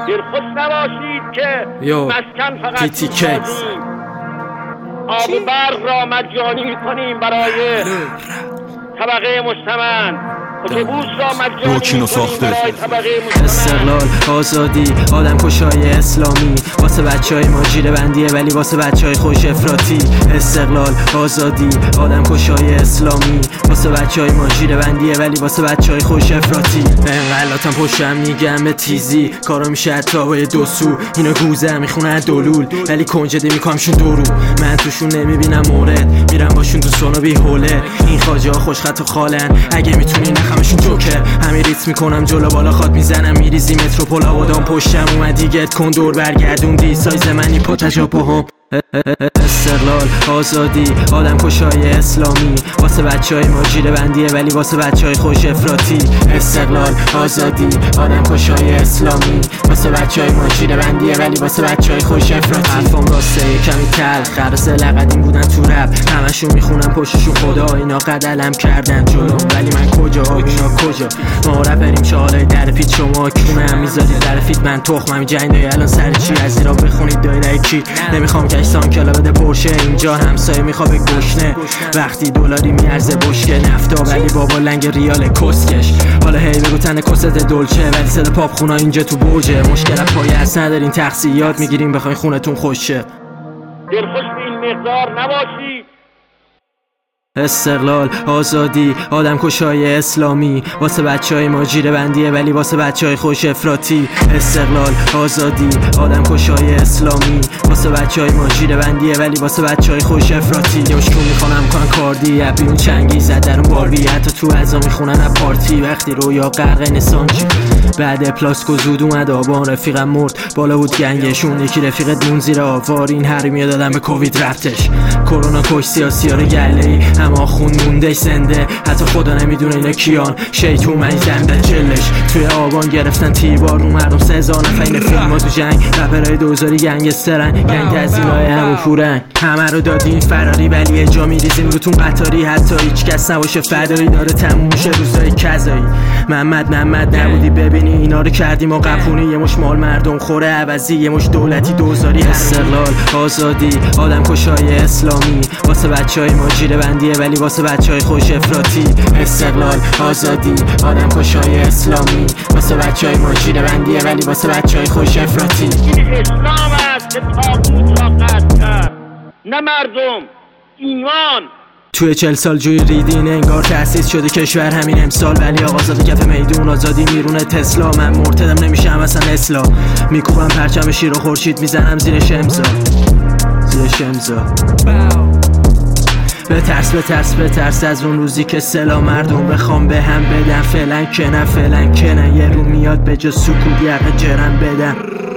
دلخوش نباشید که مسکن فقط آب و برق را مجانی میکنیم برای طبقه مستمند. اتوبوس را مجانی میکنیم برای طبقه مستمند. استقلال، آزادی، آدم کشای اسلامی واسه بچهای ما جیره بندیه ولی واسه بچهای خوش افراطی. استقلال، آزادی، آدم کشای اسلامی واسه بچهای ما جیره بندیه ولی واسه بچهای خوش افراطی. انقلاتم پشتم میگم به تیزی کارا میشه حتی با دو سو. اینا گوزه میخونن دلول ولی کنجده میکنمشون دورو. من توشون نمیبینم مورد میرم باشون تو سونا بی حوله. این خواجه ها خوشخط و خالن اگه میتونی نخمشون جوکر. همین ریت میکنم جلو بالا خواد میزنم میریزی متروپول آبادان پشتم اومدی گت کن دور برگردوندی سایز منی پا تجاپاهم. استقلال، آزادی، آدم کشای اسلامی واسه بچهای ما جیره بندیه ولی واسه بچهای خوش افراطی. استقلال، آزادی، آدم کشای اسلامی واسه بچهای ما جیره بندیه ولی واسه بچهای خوش افراطی. حرفم راسته کمی تلخ خرس لقدیم بودن تو رپ همشون میخونن پشتشون خدا اینا قدلم کردن جلوم ولی من کجا اینا کجا. ما رپریم شالای در پیت شما کونه هم میذارید در فیت من تخمم جنگ دایی الان سر چی از ایرا بخونید دایره کی. نمیخوام کشتان کلا بده پرشه اینجا همسایه میخواد به گشنه وقتی دلاری میارزه بشکه نفتا ولی بابا لنگ ریال کسکش. حالا هی بگو تن کست دلچه ولی صدا پاپ خونا اینجا تو بوجه. مشکل پایه هست ندارین تقصیات میگیریم بخواین خونتون خوشه. دلخوش به این مقدار نباشید. استقلال، آزادی، آدم کشای اسلامی واسه بچهای ما جیره بندیه ولی واسه بچهای خوش افراطی. استقلال، آزادی، آدم کشای اسلامی واسه بچهای ما جیره بندیه ولی واسه بچهای خوش افراطی. یوشکون میخونم کان کاردی اپیون چنگی زد در اون باربی حتی تو عزا میخونن از پارتی وقتی رویا غرق نسانچی. بعد پلاسکو زود اومد آبان رفیقم مرد بالا بود گنگشون یکی رفیقت مون زیر آوار این حریمی دادن به کووید رفتش. کرونا کش سیاسی ها رو گله‌ای اما خون مونده زنده حتی خدا نمیدونه اینا کیان. شیطون من زنده چلش توی آبان گرفتن تیبار رو مردم 3000 نفر این فیلم ها تو جنگ رپرهای دوزاری گنگسترن گنگ از اینای همو پورن همه رو دادین فراری ولی یه جا میریزیم روتون قطاری حتی هیچ کس نباشه فدایی داره تموم شه روزای کذایی. محمد نبودی ببینی اینا رو کردیم و قپونی یه مش مال مردم خوره عوضی یه مش دولتی دوزاری. استقلال، آزادی، آدم کشای اسلامی واسه بچهای ما جیره بندیه ولی واسه بچهای خوش افراطی. استقلال، آزادی، آدم کشای اسلامی واسه بچهای ما جیره بندیه ولی واسه بچهای خوش افراطی. این اسلام است که طاغوت را قطع کرد نه مردم ایمان. توی 40 سال جوی ریدین انگار تأسیس شده کشور همین امسال ولی آقازاده کف میدون آزادی میرونه تسلا. من مرتدم نمیشم اصلا اسلا میکوبم پرچم شیر و خورشید میزنم زیرش امضا بترس از اون روزی که سلا مردم بخوام به هم بدن فعلا که نه یه رو میاد به جا سکوت یقه جرم بدن.